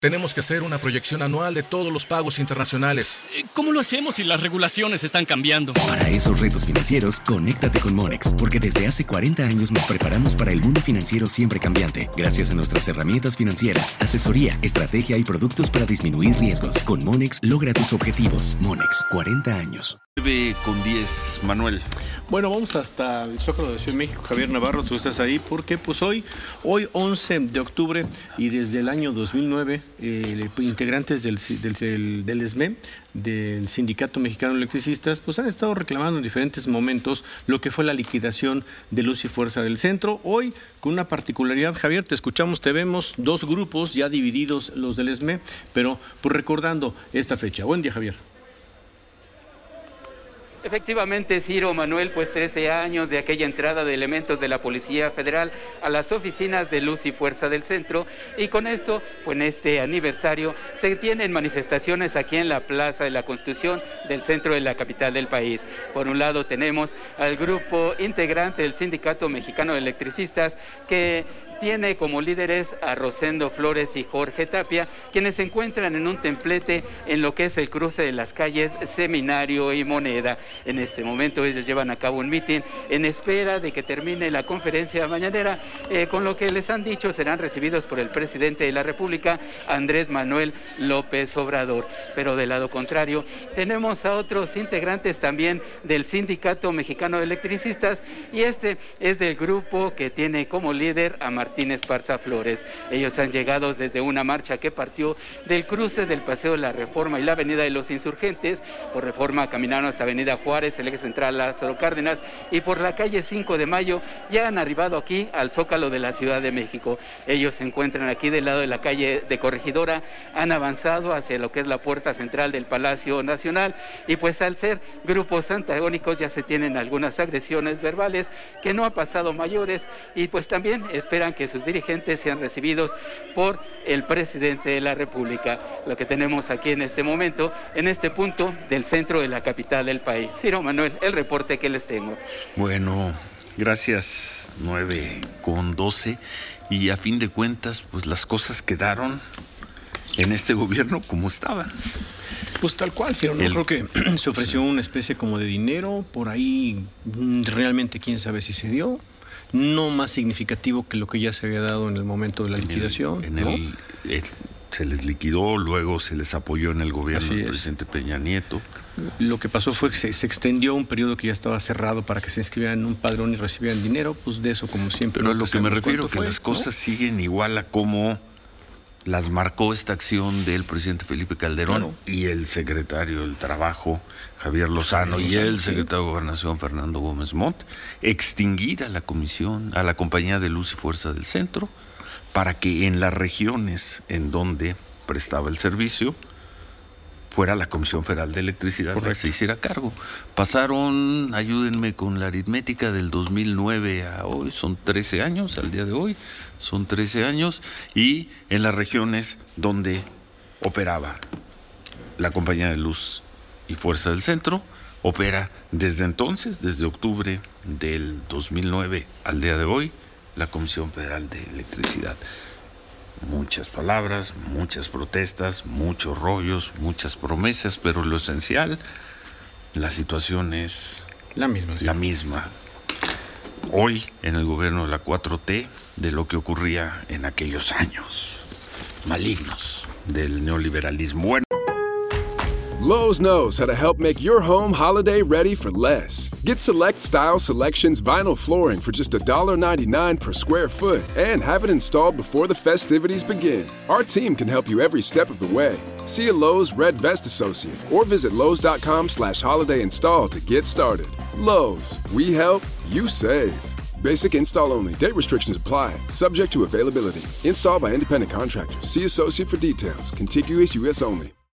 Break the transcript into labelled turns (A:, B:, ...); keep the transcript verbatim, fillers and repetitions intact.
A: Tenemos que hacer una proyección anual de todos los pagos internacionales.
B: ¿Cómo lo hacemos si las regulaciones están cambiando?
C: Para esos retos financieros, conéctate con Monex, porque desde hace cuarenta años nos preparamos para el mundo financiero siempre cambiante, gracias a nuestras herramientas financieras, asesoría, estrategia y productos para disminuir riesgos. Con Monex, logra tus objetivos. Monex, cuarenta años.
D: nueve con diez, Manuel.
E: Bueno, vamos hasta el Zócalo de Ciudad de México. Javier Navarro, tú estás ahí porque pues hoy, hoy once de octubre y desde el año dos mil nueve, eh, integrantes del, del, del S M E, del Sindicato Mexicano de Electricistas, pues han estado reclamando en diferentes momentos lo que fue la liquidación de Luz y Fuerza del Centro. Hoy, con una particularidad, Javier, te escuchamos, te vemos, dos grupos ya divididos, los del S M E, pero pues recordando esta fecha. Buen día, Javier.
F: Efectivamente, Ciro, Manuel, pues trece años de aquella entrada de elementos de la Policía Federal a las oficinas de Luz y Fuerza del Centro, y con esto, pues en este aniversario, se tienen manifestaciones aquí en la Plaza de la Constitución del centro de la capital del país. Por un lado tenemos al grupo integrante del Sindicato Mexicano de Electricistas, que tiene como líderes a Rosendo Flores y Jorge Tapia, quienes se encuentran en un templete en lo que es el cruce de las calles Seminario y Moneda. En este momento ellos llevan a cabo un mitin en espera de que termine la conferencia mañanera, eh, con lo que les han dicho serán recibidos por el presidente de la República, Andrés Manuel López Obrador. Pero del lado contrario, tenemos a otros integrantes también del Sindicato Mexicano de Electricistas, y este es del grupo que tiene como líder a Martín Martín Esparza Flores. Ellos han llegado desde una marcha que partió del cruce del Paseo de la Reforma y la Avenida de los Insurgentes. Por Reforma caminaron hasta Avenida Juárez, el eje central Lázaro Cárdenas, y por la calle cinco de mayo ya han arribado aquí al Zócalo de la Ciudad de México. Ellos se encuentran aquí del lado de la calle de Corregidora, han avanzado hacia lo que es la puerta central del Palacio Nacional, y pues al ser grupos antagónicos ya se tienen algunas agresiones verbales que no han pasado mayores, y pues también esperan que sus dirigentes sean recibidos por el presidente de la República. Lo que tenemos aquí en este momento, en este punto del centro de la capital del país. Ciro, Manuel, el reporte que les tengo.
D: Bueno, gracias, nueve con doce, y a fin de cuentas, pues las cosas quedaron en este gobierno como estaban.
E: Pues tal cual, Ciro, ¿no? El... Creo que se ofreció una especie como de dinero, por ahí realmente quién sabe si se dio. No más significativo que lo que ya se había dado en el momento de la en liquidación.
D: El, en
E: ¿no?
D: el, el, se les liquidó, luego se les apoyó en el gobierno del presidente Peña Nieto.
E: Lo que pasó fue que se, se extendió un periodo que ya estaba cerrado para que se inscribieran en un padrón y recibieran dinero, pues de eso como siempre.
D: Pero a lo que me refiero, que fue, las cosas ¿no? siguen igual a como las marcó esta acción del presidente Felipe Calderón, claro, y el secretario del Trabajo, Javier Lozano, sí, y el secretario de Gobernación, Fernando Gómez Montt, extinguir a la comisión, a la Compañía de Luz y Fuerza del Centro, para que en las regiones en donde prestaba el servicio fuera la Comisión Federal de Electricidad la que se hiciera cargo. Pasaron, ayúdenme con la aritmética, del dos mil nueve a hoy, son trece años, al día de hoy, son trece años, y en las regiones donde operaba la Compañía de Luz y Fuerza del Centro, opera desde entonces, desde octubre del dos mil nueve al día de hoy, la Comisión Federal de Electricidad. Muchas palabras, muchas protestas, muchos rollos, muchas promesas, pero lo esencial, la situación es
E: la misma. Sí.
D: La misma. Hoy, en el gobierno de la cuatro T, de lo que ocurría en aquellos años malignos del neoliberalismo. Bueno.
G: Lowe's knows how to help make your home holiday ready for less. Get Select Style Selections vinyl flooring for just one ninety-nine per square foot and have it installed before the festivities begin. Our team can help you every step of the way. See a Lowe's Red Vest associate or visit Lowe's.com slash holiday install to get started. Lowe's, we help, you save. Basic install only. Date restrictions apply. Subject to availability. Installed by independent contractors. See associate for details. Contiguous U S only.